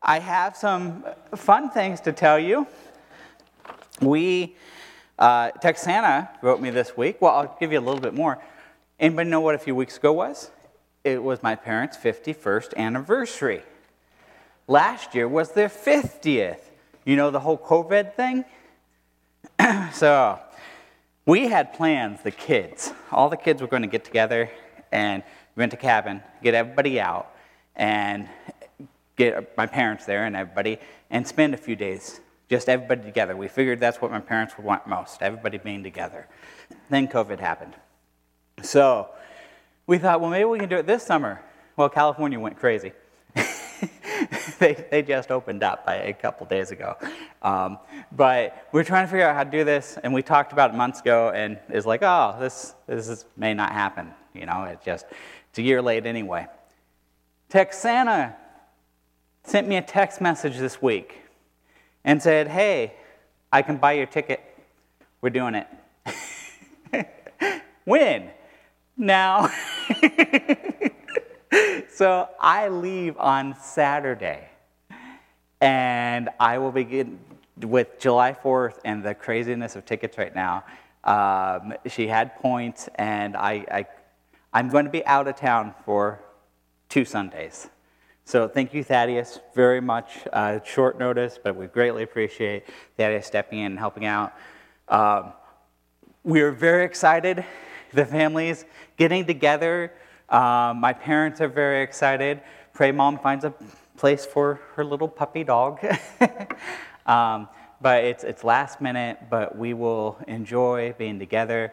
I have some fun things to tell you. Texana wrote me this week. Well, I'll give you a little bit more. Anybody know what a few weeks ago was? It was my parents' 51st anniversary. Last year was their 50th. You know the whole COVID thing? So we had plans, the kids. All the kids were going to get together and rent a cabin, get everybody out, and get my parents there and everybody, and spend a few days, just everybody together. We figured that's what my parents would want most, everybody being together. Then COVID happened. So we thought, well, maybe we can do it this summer. Well, California went crazy. They just opened up a couple days ago. But we're trying to figure out how to do this, and we talked about it months ago, and it's like, oh, this may not happen. You know, it's a year late anyway. Texana sent me a text message this week and said, hey, I can buy your ticket. We're doing it. When? Now. So I leave on Saturday, and I will begin with July 4th and the craziness of tickets right now. She had points, and I'm going to be out of town for 2 Sundays. So thank you, Thaddeus, very much. Short notice, but we greatly appreciate Thaddeus stepping in and helping out. We are very excited. The family's getting together. My parents are very excited. Pray Mom finds a place for her little puppy dog. But it's last minute, but we will enjoy being together.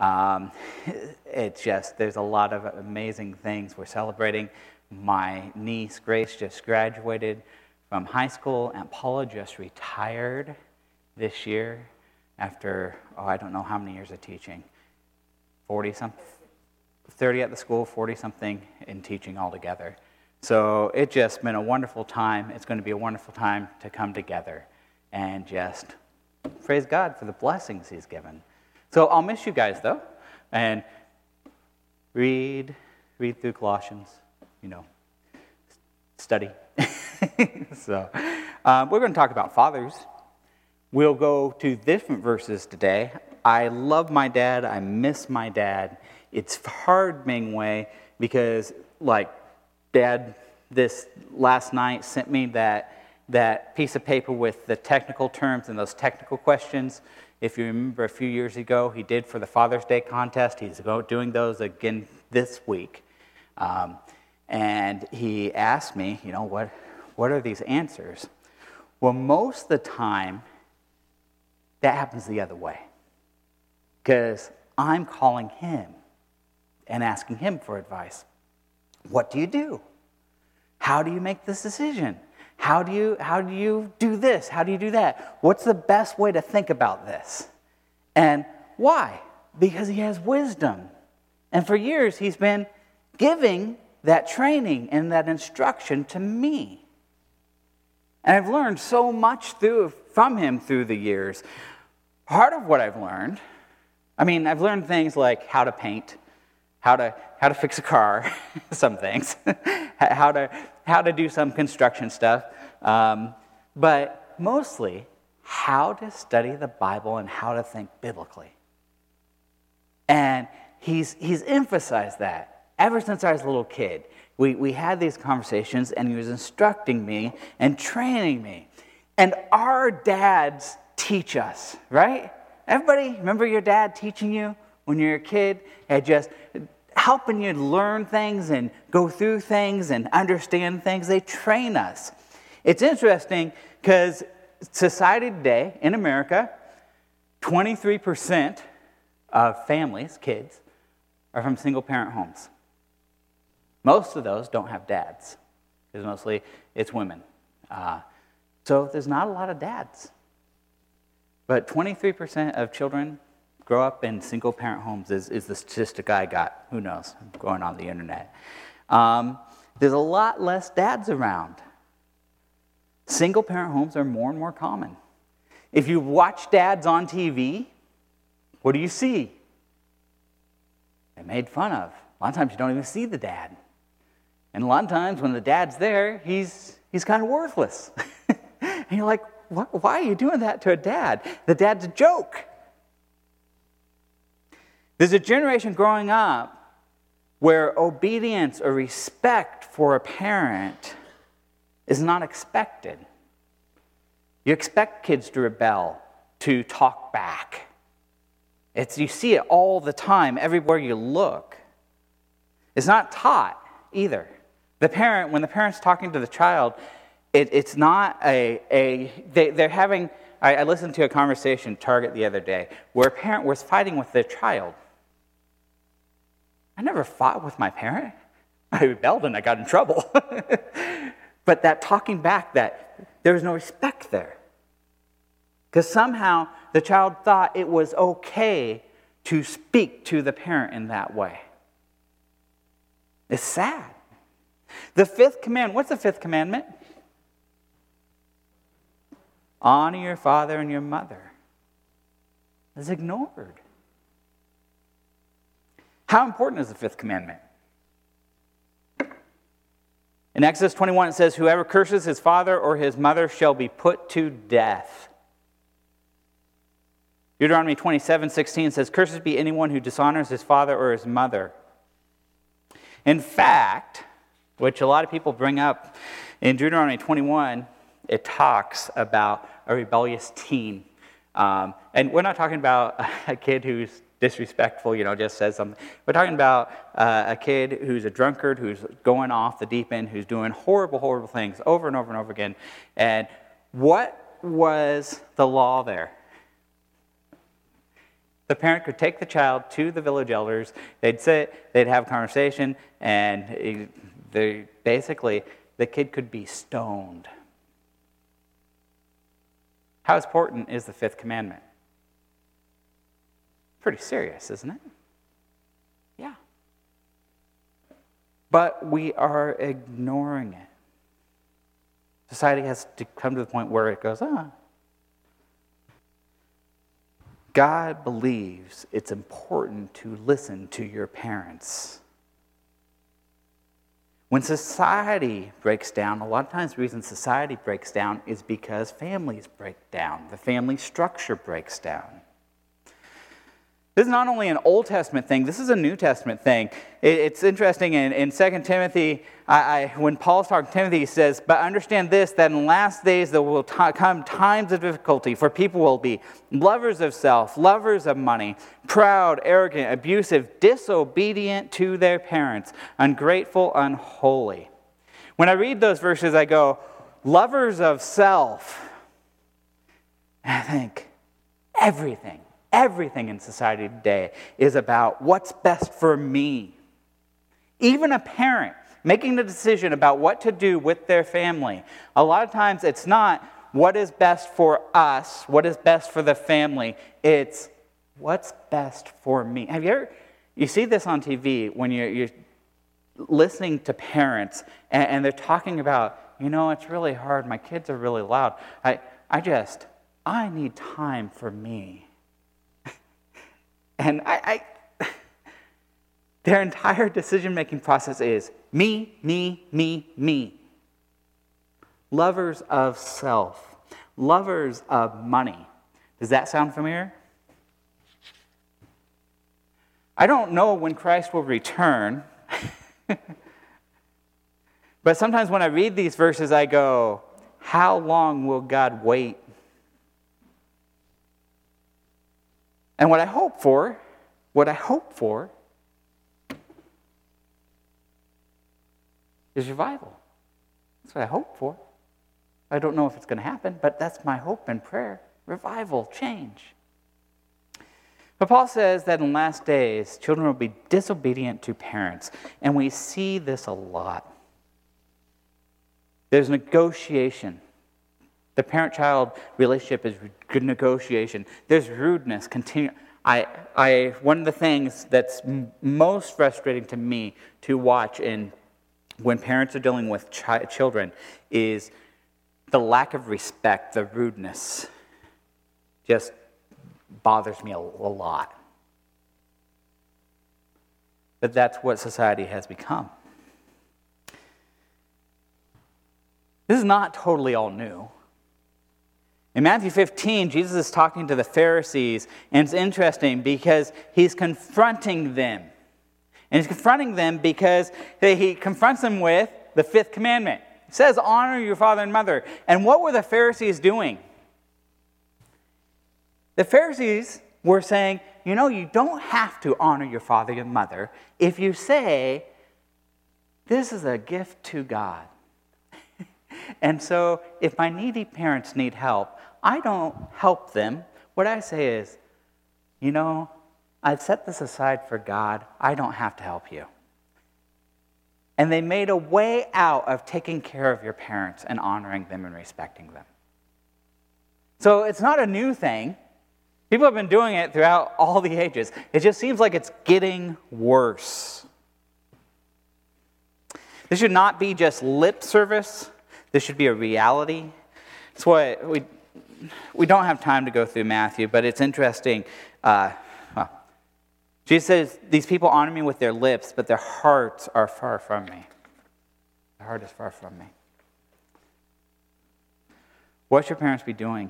It's just, there's a lot of amazing things we're celebrating. My niece, Grace, just graduated from high school, and Paula just retired this year after, I don't know how many years of teaching. 40-something, 30 at the school, 40-something in teaching altogether. So it's just been a wonderful time. It's going to be a wonderful time to come together and just praise God for the blessings He's given. So I'll miss you guys, though, and read through Colossians, study. So we're going to talk about fathers. We'll go to different verses today. I love my dad. I miss my dad. It's hard being away because, Dad, this last night sent me that piece of paper with the technical terms and those technical questions. If you remember a few years ago, he did for the Father's Day contest. He's doing those again this week. And he asked me, what are these answers? Well, most of the time, that happens the other way. Because I'm calling him and asking him for advice. What do you do? How do you make this decision? How do you do this? How do you do that? What's the best way to think about this? And why? Because he has wisdom. And for years he's been giving that training and that instruction to me. And I've learned so much from him through the years. Part of what I've learned, I've learned things like how to paint, how to fix a car, some things, how to do some construction stuff, but mostly how to study the Bible and how to think biblically. And he's emphasized that ever since I was a little kid. We had these conversations, and he was instructing me and training me. And our dads teach us, right? Everybody remember your dad teaching you when you were a kid? And just helping you learn things and go through things and understand things. They train us. It's interesting because society today in America, 23% of families, kids, are from single-parent homes. Most of those don't have dads, because mostly it's women. So there's not a lot of dads. But 23% of children grow up in single-parent homes is the statistic I got. Who knows? I'm going on the internet. There's a lot less dads around. Single-parent homes are more and more common. If you watch dads on TV, what do you see? They're made fun of. A lot of times you don't even see the dad. And a lot of times when the dad's there, he's He's kind of worthless. And you're like, why are you doing that to a dad? The dad's a joke. There's a generation growing up where obedience or respect for a parent is not expected. You expect kids to rebel, to talk back. You see it all the time, everywhere you look. It's not taught either. When the parent's talking to the child, it's not they're having, I listened to a conversation at Target the other day where a parent was fighting with their child. I never fought with my parent. I rebelled and I got in trouble. But that talking back, that there was no respect there. Because somehow the child thought it was okay to speak to the parent in that way. It's sad. The fifth command, what's the fifth commandment? Honor your father and your mother. It's ignored. How important is the fifth commandment? In Exodus 21 it says, whoever curses his father or his mother shall be put to death. Deuteronomy 27:16 says, cursed be anyone who dishonors his father or his mother. In fact, which a lot of people bring up, in Deuteronomy 21, it talks about a rebellious teen. And we're not talking about a kid who's disrespectful, just says something. We're talking about a kid who's a drunkard, who's going off the deep end, who's doing horrible, horrible things over and over and over again. And what was the law there? The parent could take the child to the village elders, they'd sit, they'd have a conversation, and basically the kid could be stoned. How important is the fifth commandment? Pretty serious, isn't it? Yeah. But we are ignoring it. Society has to come to the point where it goes, God believes it's important to listen to your parents. When society breaks down, a lot of times the reason society breaks down is because families break down. The family structure breaks down. This is not only an Old Testament thing, this is a New Testament thing. It's interesting in 2 Timothy, when Paul's talking to Timothy, he says, but understand this, that in the last days there will come times of difficulty, for people will be lovers of self, lovers of money, proud, arrogant, abusive, disobedient to their parents, ungrateful, unholy. When I read those verses, I go, lovers of self. And I think, Everything in society today is about what's best for me. Even a parent making the decision about what to do with their family. A lot of times it's not what is best for us, what is best for the family. It's what's best for me. You see this on TV when you're listening to parents and they're talking about, it's really hard. My kids are really loud. I need time for me. And their entire decision-making process is me, me, me, me. Lovers of self. Lovers of money. Does that sound familiar? I don't know when Christ will return. But sometimes when I read these verses, I go, how long will God wait? And what I hope for is revival. That's what I hope for. I don't know if it's going to happen, but that's my hope and prayer. Revival, change. But Paul says that in the last days, children will be disobedient to parents. And we see this a lot. There's negotiation. The parent-child relationship is good negotiation. There's rudeness. One of the things that's most frustrating to me to watch when parents are dealing with children is the lack of respect, the rudeness. Just bothers me a lot. But that's what society has become. This is not totally all new. In Matthew 15, Jesus is talking to the Pharisees, and it's interesting because he's confronting them. And he's confronting them because he confronts them with the fifth commandment. It says, honor your father and mother. And what were the Pharisees doing? The Pharisees were saying, you don't have to honor your father and mother if you say, this is a gift to God. And so if my needy parents need help, I don't help them. What I say is, I've set this aside for God. I don't have to help you. And they made a way out of taking care of your parents and honoring them and respecting them. So it's not a new thing. People have been doing it throughout all the ages. It just seems like it's getting worse. This should not be just lip service. This should be a reality. It's what we don't have time to go through Matthew, but it's interesting. Jesus says, these people honor me with their lips, but their hearts are far from me. Their heart is far from me. What should parents be doing?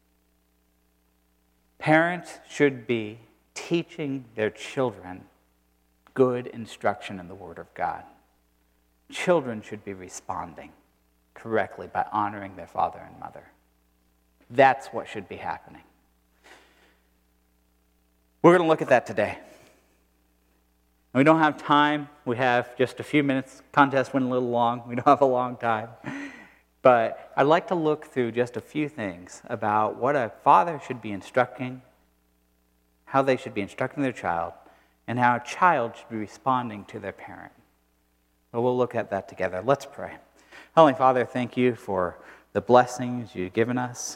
Parents should be teaching their children good instruction in the Word of God. Children should be responding correctly by honoring their father and mother. That's what should be happening. We're going to look at that today. We don't have time. We have just a few minutes. Contest went a little long. We don't have a long time. But I'd like to look through just a few things about what a father should be instructing, how they should be instructing their child, and how a child should be responding to their parent. But we'll look at that together. Let's pray. Heavenly Father, thank you for the blessings you've given us.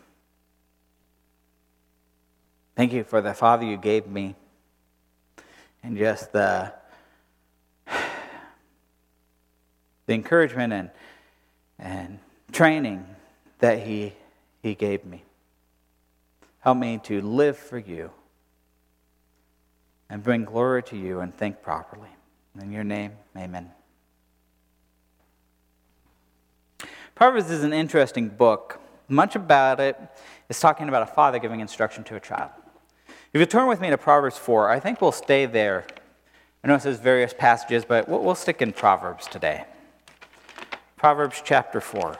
Thank you for the father you gave me, and just the encouragement and training that he gave me. Help me to live for you and bring glory to you and think properly. In your name, amen. Proverbs is an interesting book. Much about it is talking about a father giving instruction to a child. If you turn with me to Proverbs 4, I think we'll stay there. I know it says various passages, but we'll stick in Proverbs today. Proverbs chapter 4.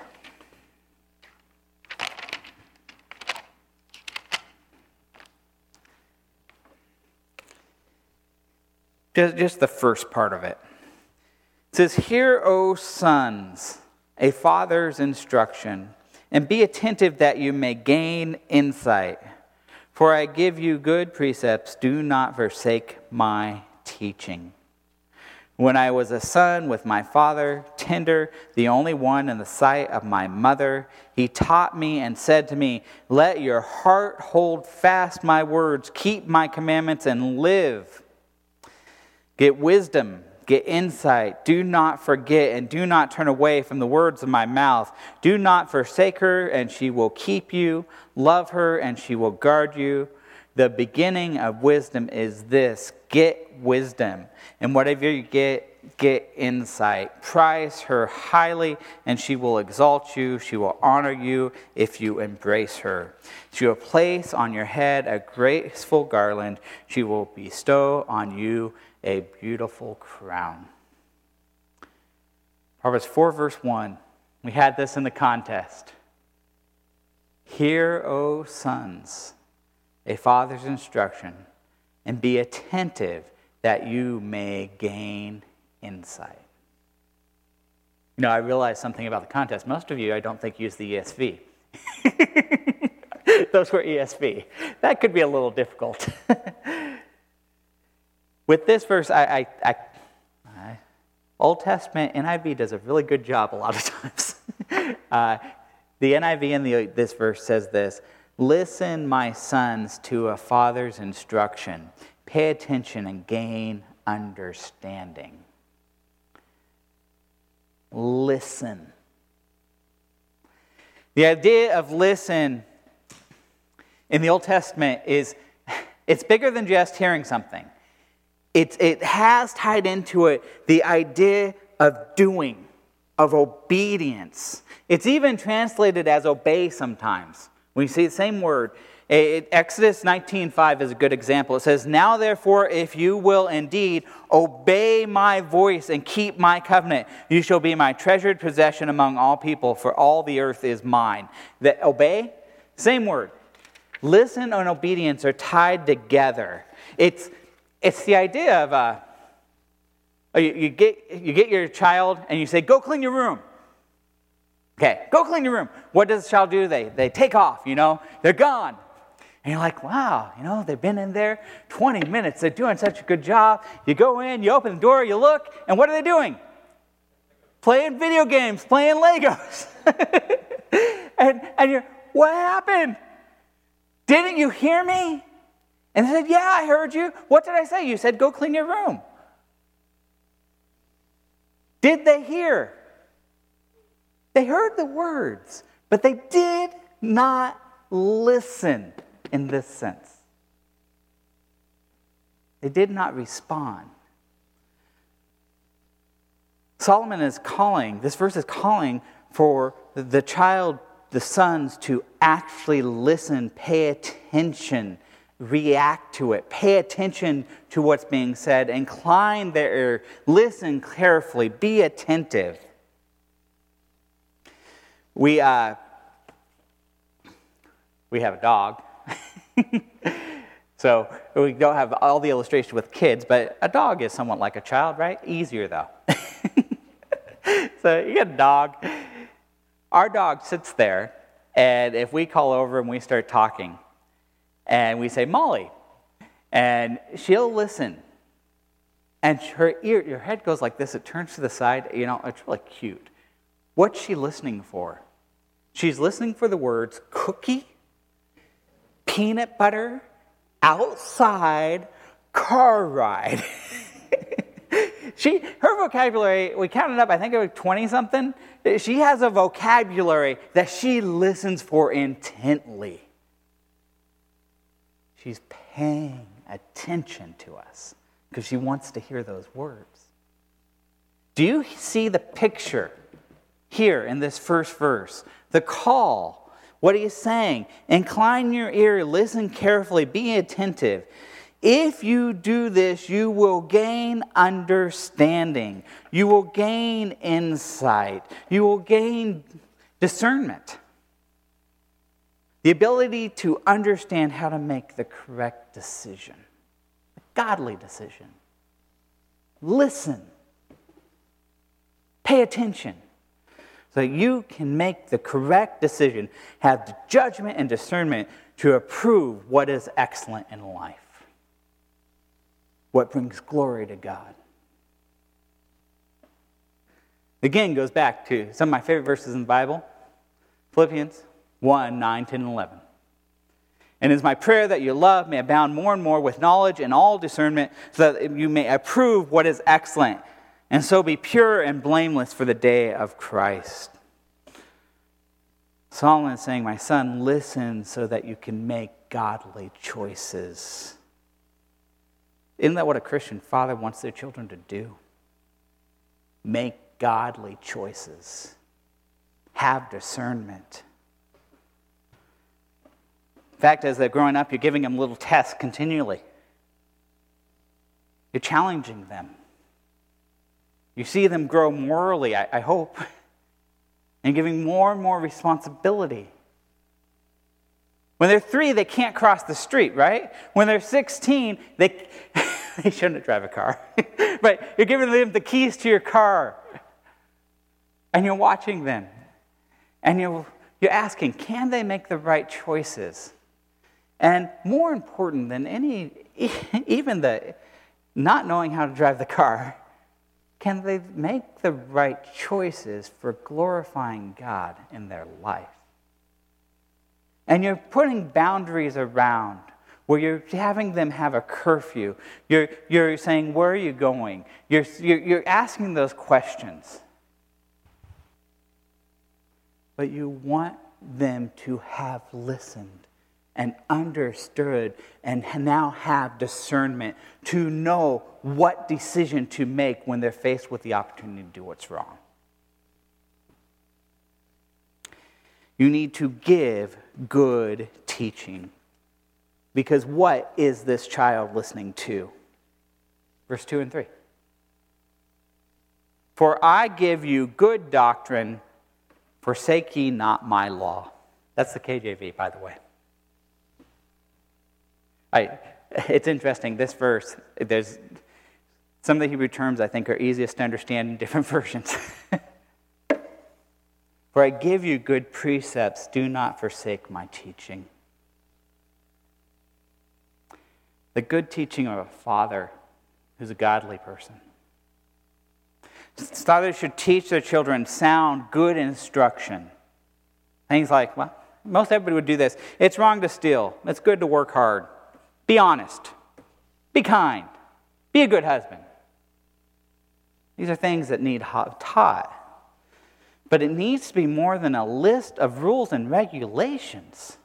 Just the first part of it. It says, "Hear, O sons, a father's instruction, and be attentive that you may gain insight. For I give you good precepts, do not forsake my teaching. When I was a son with my father, tender, the only one in the sight of my mother, he taught me and said to me, let your heart hold fast my words, keep my commandments and live. Get wisdom, get insight, do not forget and do not turn away from the words of my mouth. Do not forsake her and she will keep you. Love her and she will guard you. The beginning of wisdom is this, get wisdom. And whatever you get insight. Prize her highly and she will exalt you. She will honor you if you embrace her. She will place on your head a graceful garland. She will bestow on you a beautiful crown." Proverbs 4 verse 1. We had this in the contest. Hear, O sons, a father's instruction, and be attentive that you may gain insight. You know, I realized something about the contest. Most of you, I don't think, use the ESV. Those were ESV. That could be a little difficult. With this verse, Old Testament NIV does a really good job a lot of times. The NIV in this verse says this, "Listen, my sons, to a father's instruction. Pay attention and gain understanding." Listen. The idea of listen in the Old Testament is, it's bigger than just hearing something. It has tied into it the idea of doing. of obedience. It's even translated as obey sometimes. When you see the same word, Exodus 19:5 is a good example. It says, "Now therefore, if you will indeed obey my voice and keep my covenant, you shall be my treasured possession among all people, for all the earth is mine." The obey, same word. Listen and obedience are tied together. It's the idea of you get your child and you say, "Go clean your room." Okay, go clean your room. What does the child do? They take off, they're gone. And you're like, wow, they've been in there 20 minutes. They're doing such a good job. You go in, you open the door, you look, and what are they doing? Playing video games, playing Legos. and you're, what happened? Didn't you hear me? And they said, yeah, I heard you. What did I say? You said, go clean your room. Did they hear? They heard the words, but they did not listen in this sense. They did not respond. Solomon is calling, this verse is calling for the child, the sons, to actually listen, pay attention, react to it, pay attention to what's being said, incline their ear, listen carefully, be attentive. We have a dog. So we don't have all the illustrations with kids, but a dog is somewhat like a child, right? Easier though. So you get a dog. Our dog sits there, and if we call over and we start talking, and we say, "Molly," and she'll listen. And your head goes like this, it turns to the side, it's really cute. What's she listening for? She's listening for the words cookie, peanut butter, outside, car ride. Her vocabulary, we counted up, I think it was 20-something. She has a vocabulary that she listens for intently. She's paying attention to us because she wants to hear those words. Do you see the picture here in this first verse? The call. What he is saying, incline your ear, listen carefully, be attentive. If you do this, you will gain understanding. You will gain insight. You will gain discernment. The ability to understand how to make the correct decision, a godly decision. Listen. Pay attention. So that you can make the correct decision, have the judgment and discernment to approve what is excellent in life, what brings glory to God. Again, goes back to some of my favorite verses in the Bible, Philippians 1, 9, 10, and 11. And it is my prayer that your love may abound more and more with knowledge and all discernment, so that you may approve what is excellent, and so be pure and blameless for the day of Christ. Solomon is saying, my son, listen so that you can make godly choices. Isn't that what a Christian father wants their children to do? Make godly choices. Have discernment. In fact, as they're growing up, you're giving them little tests continually. You're challenging them. You see them grow morally, I hope, and giving more and more responsibility. When they're 3, they can't cross the street, right? When they're 16, they shouldn't drive a car. But you're giving them the keys to your car. And you're watching them. And you're asking, can they make the right choices? And more important than even the not knowing how to drive the car, can they make the right choices for glorifying God in their life? And you're putting boundaries around where you're having them have a curfew. You're saying, where are you going? You're asking those questions. But you want them to have listened and understood and now have discernment to know what decision to make when they're faced with the opportunity to do what's wrong. You need to give good teaching. Because what is this child listening to? Verse 2 and 3. For I give you good doctrine, forsake ye not my law. That's the KJV, by the way. It's interesting, this verse, there's some of the Hebrew terms I think are easiest to understand in different versions. For I give you good precepts, do not forsake my teaching. The good teaching of a father who's a godly person. Fathers should teach their children sound, good instruction. Things like, well, most everybody would do this. It's wrong to steal. It's good to work hard. Be honest. Be kind. Be a good husband. These are things that need taught. But it needs to be more than a list of rules and regulations.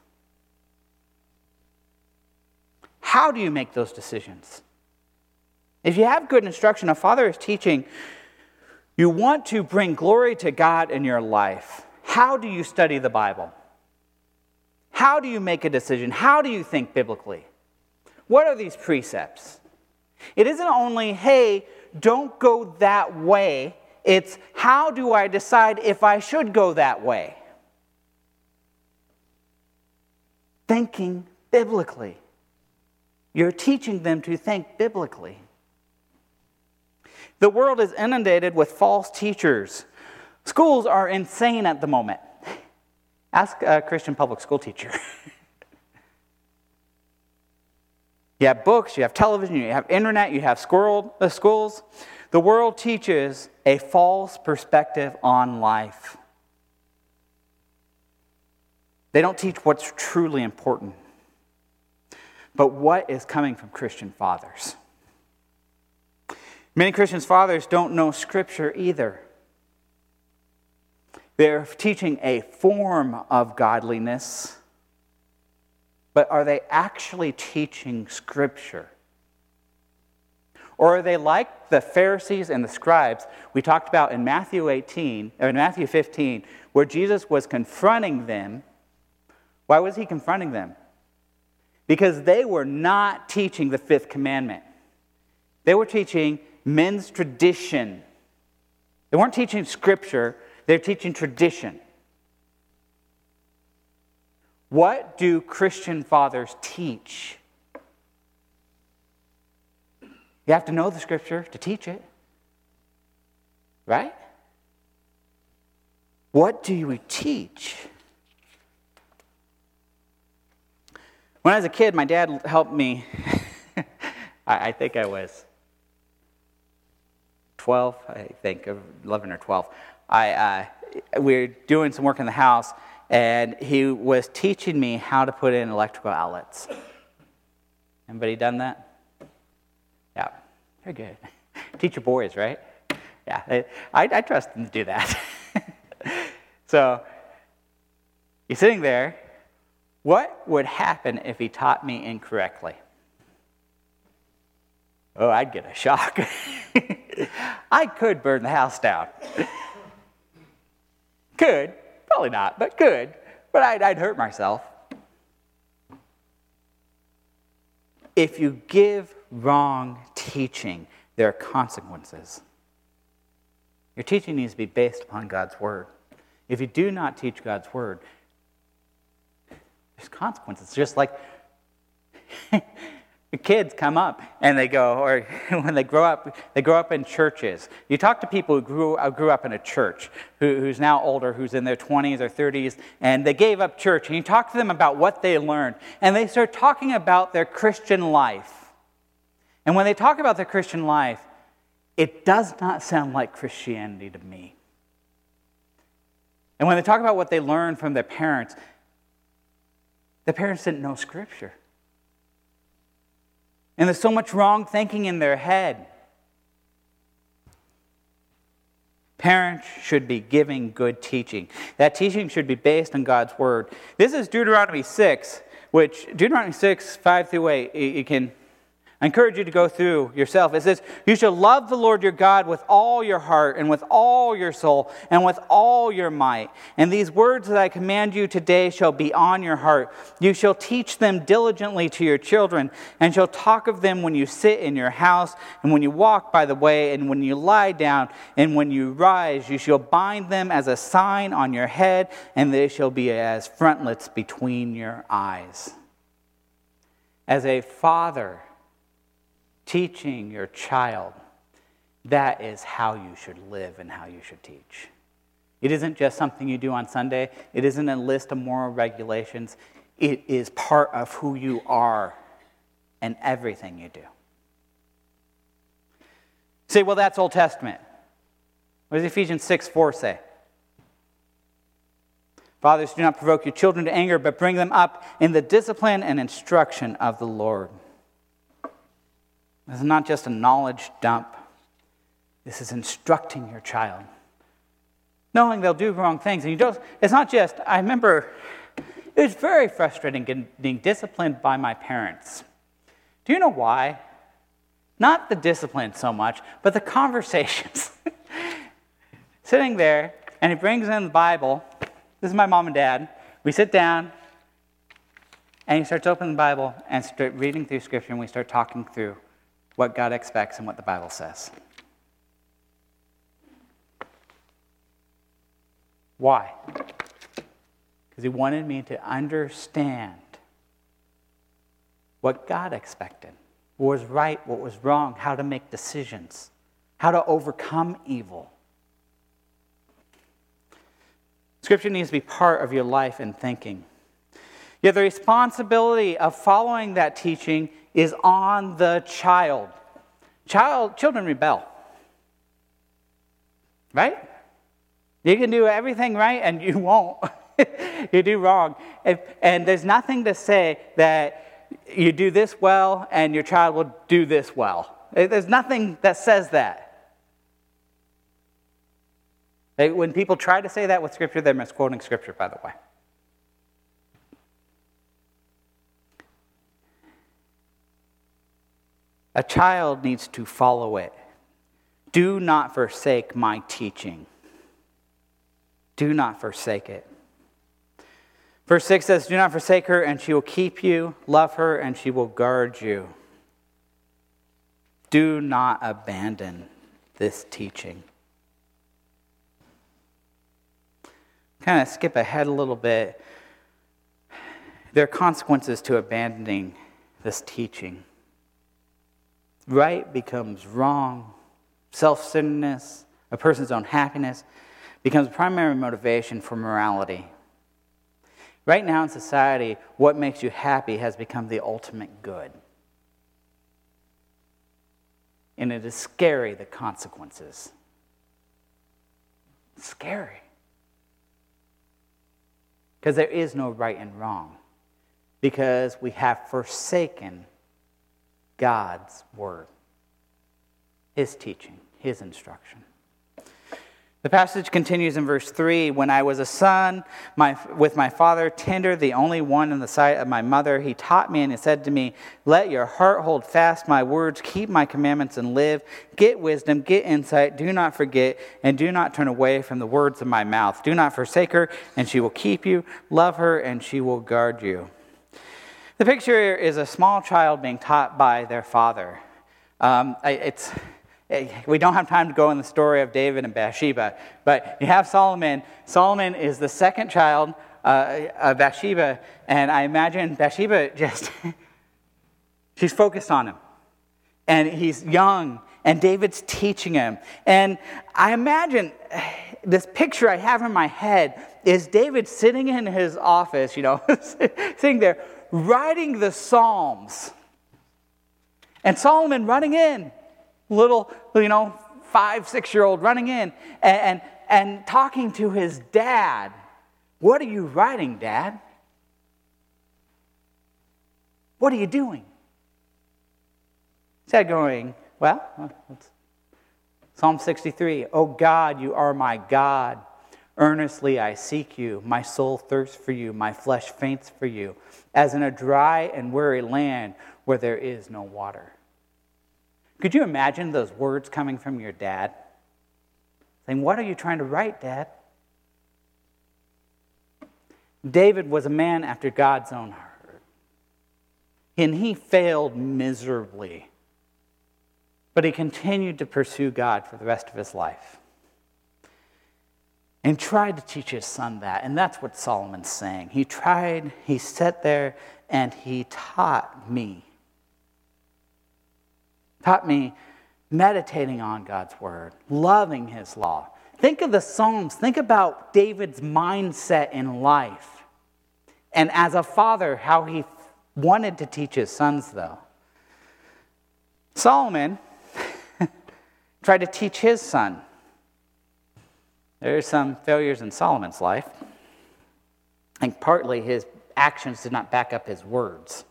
How do you make those decisions? If you have good instruction, a father is teaching, you want to bring glory to God in your life. How do you study the Bible? How do you make a decision? How do you think biblically? What are these precepts? It isn't only, hey, don't go that way. It's, how do I decide if I should go that way? Thinking biblically. You're teaching them to think biblically. The world is inundated with false teachers. Schools are insane at the moment. Ask a Christian public school teacher. You have books, you have television, you have internet, you have schools. The world teaches a false perspective on life. They don't teach what's truly important. But what is coming from Christian fathers? Many Christian fathers don't know Scripture either. They're teaching a form of godliness, but are they actually teaching Scripture? Or are they like the Pharisees and the scribes we talked about in Matthew 15, where Jesus was confronting them? Why was he confronting them? Because they were not teaching the fifth commandment. They were teaching men's tradition. They weren't teaching Scripture, they're teaching tradition. What do Christian fathers teach? You have to know the Scripture to teach it. Right? What do we teach? When I was a kid, my dad helped me. I think I was 12, 11 or 12. We were doing some work in the house, and he was teaching me how to put in electrical outlets. Anybody done that? Yeah, very good. Teach your boys, right? Yeah, I trust them to do that. So, he's sitting there. What would happen if he taught me incorrectly? Oh, I'd get a shock. I could burn the house down. Could. Probably not, but could. But I'd hurt myself. If you give wrong teaching, there are consequences. Your teaching needs to be based upon God's Word. If you do not teach God's Word, there's consequences. Just like the kids come up and they go, or when they grow up in churches. You talk to people who grew up in a church, who's now older, who's in their 20s or 30s, and they gave up church, and you talk to them about what they learned, and they start talking about their Christian life. And when they talk about their Christian life, it does not sound like Christianity to me. And when they talk about what they learned from their parents didn't know Scripture. And there's so much wrong thinking in their head. Parents should be giving good teaching. That teaching should be based on God's Word. This is Deuteronomy 6, which Deuteronomy 6, 5 through 8, you can I encourage you to go through yourself. It says, you shall love the Lord your God with all your heart and with all your soul and with all your might. And these words that I command you today shall be on your heart. You shall teach them diligently to your children and shall talk of them when you sit in your house and when you walk by the way and when you lie down and when you rise. You shall bind them as a sign on your head and they shall be as frontlets between your eyes. As a father teaching your child, that is how you should live and how you should teach. It isn't just something you do on Sunday. It isn't a list of moral regulations. It is part of who you are and everything you do. Say, well, that's Old Testament. What does Ephesians 6:4 say? Fathers, do not provoke your children to anger, but bring them up in the discipline and instruction of the Lord. This is not just a knowledge dump. This is instructing your child. Knowing they'll do wrong things. And it's not just, I remember, it was very frustrating getting disciplined by my parents. Do you know why? Not the discipline so much, but the conversations. Sitting there, and he brings in the Bible. This is my mom and dad. We sit down, and he starts opening the Bible and start reading through Scripture, and we start talking through what God expects and what the Bible says. Why? Because he wanted me to understand what God expected, what was right, what was wrong, how to make decisions, how to overcome evil. Scripture needs to be part of your life and thinking. Yet the responsibility of following that teaching is on the child. Children rebel. Right? You can do everything right and you won't. You do wrong. And there's nothing to say that you do this well and your child will do this well. There's nothing that says that. When people try to say that with Scripture, they're misquoting Scripture, by the way. A child needs to follow it. Do not forsake my teaching. Do not forsake it. Verse 6 says, do not forsake her, and she will keep you. Love her, and she will guard you. Do not abandon this teaching. Kind of skip ahead a little bit. There are consequences to abandoning this teaching. Right becomes wrong. Self-centeredness, a person's own happiness, becomes primary motivation for morality. Right now in society, what makes you happy has become the ultimate good. And it is scary, the consequences. It's scary. Because there is no right and wrong. Because we have forsaken God's word, his teaching, his instruction. The passage continues in verse 3. When I was a son with my father, tender, the only one in the sight of my mother, he taught me and he said to me, let your heart hold fast my words, keep my commandments and live. Get wisdom, get insight, do not forget, and do not turn away from the words of my mouth. Do not forsake her, and she will keep you. Love her, and she will guard you. The picture is a small child being taught by their father. We don't have time to go in the story of David and Bathsheba, but you have Solomon. Solomon is the second child of Bathsheba, and I imagine Bathsheba she's focused on him. And he's young, and David's teaching him. And I imagine this picture I have in my head is David sitting in his office, sitting there, writing the Psalms. And Solomon running in. Little, 5-6-year-old running in and talking to his dad. What are you writing, Dad? What are you doing? Dad going, Psalm 63, O God, you are my God. Earnestly I seek you. My soul thirsts for you. My flesh faints for you, as in a dry and weary land where there is no water. Could you imagine those words coming from your dad? Saying, what are you trying to write, Dad? David was a man after God's own heart. And he failed miserably. But he continued to pursue God for the rest of his life. And tried to teach his son that. And that's what Solomon's saying. He sat there and he taught me. Taught me meditating on God's word, loving his law. Think of the Psalms. Think about David's mindset in life. And as a father, how he wanted to teach his sons, though. Solomon tried to teach his son. There are some failures in Solomon's life. And partly his actions did not back up his words.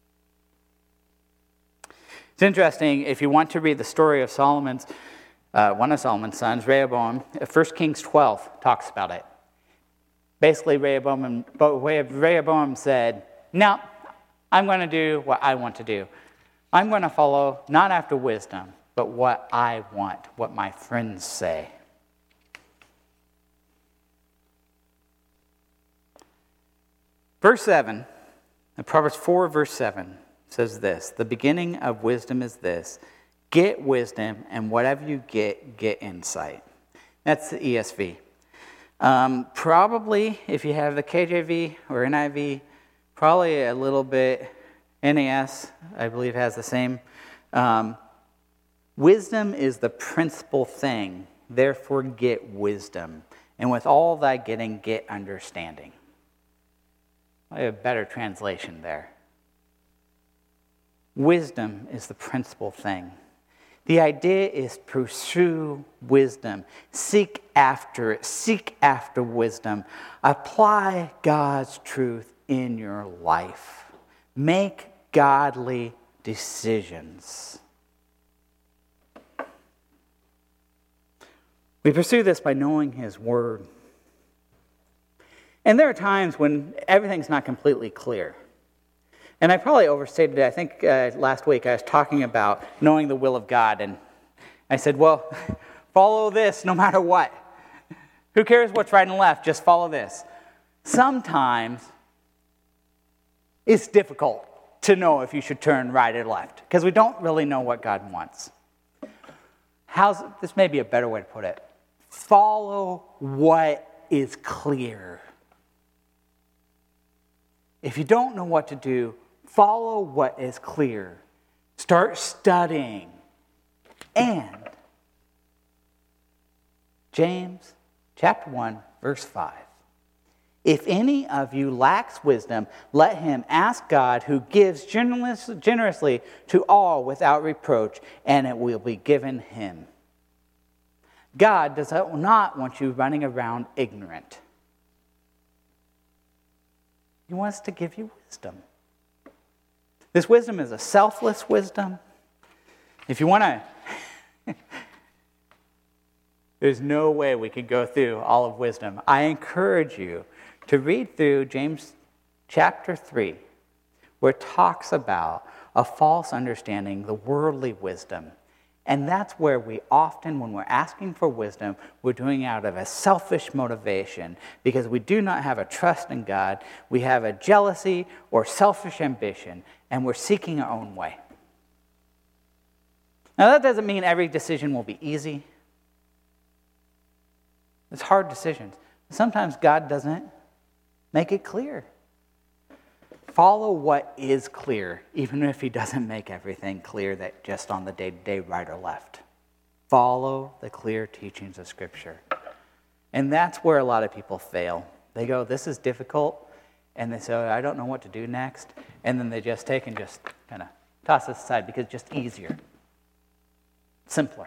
It's interesting, if you want to read the story of Solomon's, one of Solomon's sons, Rehoboam, 1 Kings 12 talks about it. Basically, Rehoboam said, no, I'm going to do what I want to do. I'm going to follow not after wisdom, but what I want, what my friends say. Verse 7, Proverbs 4, verse 7. Says this, the beginning of wisdom is this, get wisdom, and whatever you get insight. That's the ESV. Probably, if you have the KJV or NIV, probably a little bit, NAS, I believe, has the same. Wisdom is the principal thing, therefore get wisdom. And with all thy getting, get understanding. I have a better translation there. Wisdom is the principal thing. The idea is pursue wisdom. Seek after it. Seek after wisdom. Apply God's truth in your life. Make godly decisions. We pursue this by knowing His Word. And there are times when everything's not completely clear. And I probably overstated it. I think last week I was talking about knowing the will of God. And I said, well, follow this no matter what. Who cares what's right and left? Just follow this. Sometimes it's difficult to know if you should turn right or left because we don't really know what God wants. This may be a better way to put it. Follow what is clear. If you don't know what to do, follow what is clear. Start studying. And James chapter 1, verse 5. If any of you lacks wisdom, let him ask God, who gives generously to all without reproach, and it will be given him. God does not want you running around ignorant. He wants to give you wisdom. This wisdom is a selfless wisdom. If you want to, there's no way we could go through all of wisdom. I encourage you to read through James chapter 3, where it talks about a false understanding, the worldly wisdom. And that's where we often, when we're asking for wisdom, we're doing it out of a selfish motivation because we do not have a trust in God. We have a jealousy or selfish ambition, and we're seeking our own way. Now, that doesn't mean every decision will be easy. It's hard decisions. Sometimes God doesn't make it clear. Follow what is clear, even if He doesn't make everything clear that just on the day-to-day right or left. Follow the clear teachings of Scripture. And that's where a lot of people fail. They go, this is difficult, and they say, I don't know what to do next. And then they just take and just kind of toss it aside because it's just easier. Simpler.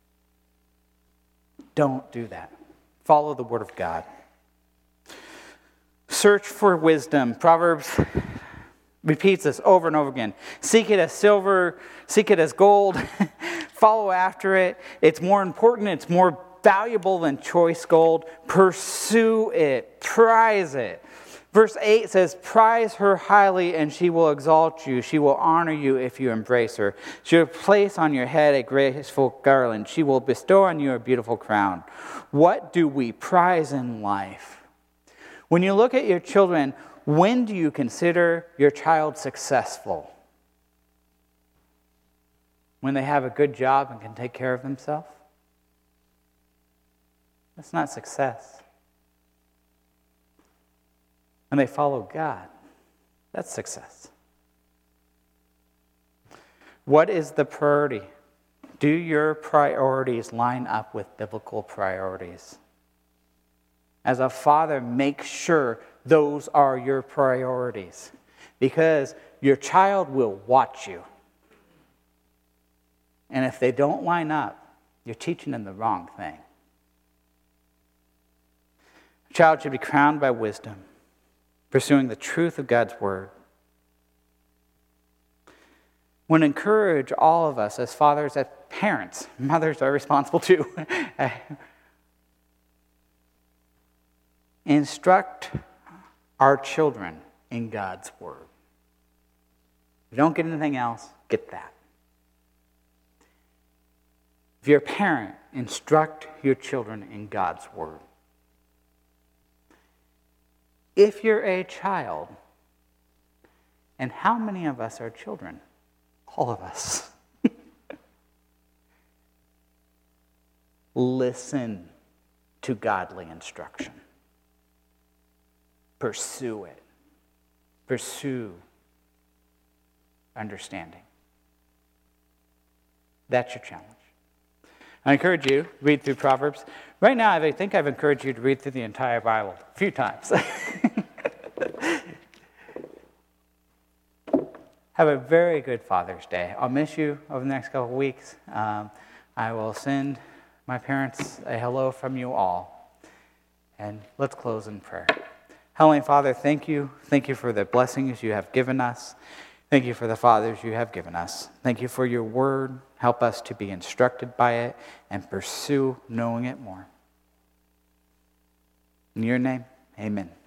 Don't do that. Follow the Word of God. Search for wisdom. Proverbs repeats this over and over again. Seek it as silver, seek it as gold, follow after it. It's more important, it's more valuable than choice gold. Pursue it, prize it. Verse 8 says, prize her highly and she will exalt you. She will honor you if you embrace her. She will place on your head a graceful garland. She will bestow on you a beautiful crown. What do we prize in life? When you look at your children, when do you consider your child successful? When they have a good job and can take care of themselves? That's not success. When they follow God, that's success. What is the priority? Do your priorities line up with biblical priorities? As a father, make sure those are your priorities, because your child will watch you. And if they don't line up, you're teaching them the wrong thing. A child should be crowned by wisdom, pursuing the truth of God's word. Want to encourage all of us as fathers, as parents, mothers are responsible too. Instruct our children in God's word. If you don't get anything else, get that. If you're a parent, instruct your children in God's word. If you're a child, and how many of us are children? All of us. Listen to godly instruction. Pursue it. Pursue understanding. That's your challenge. I encourage you to read through Proverbs. Right now, I think I've encouraged you to read through the entire Bible a few times. Have a very good Father's Day. I'll miss you over the next couple of weeks. I will send my parents a hello from you all. And let's close in prayer. Heavenly Father, thank you. Thank you for the blessings you have given us. Thank you for the fathers you have given us. Thank you for your word. Help us to be instructed by it and pursue knowing it more. In your name, amen.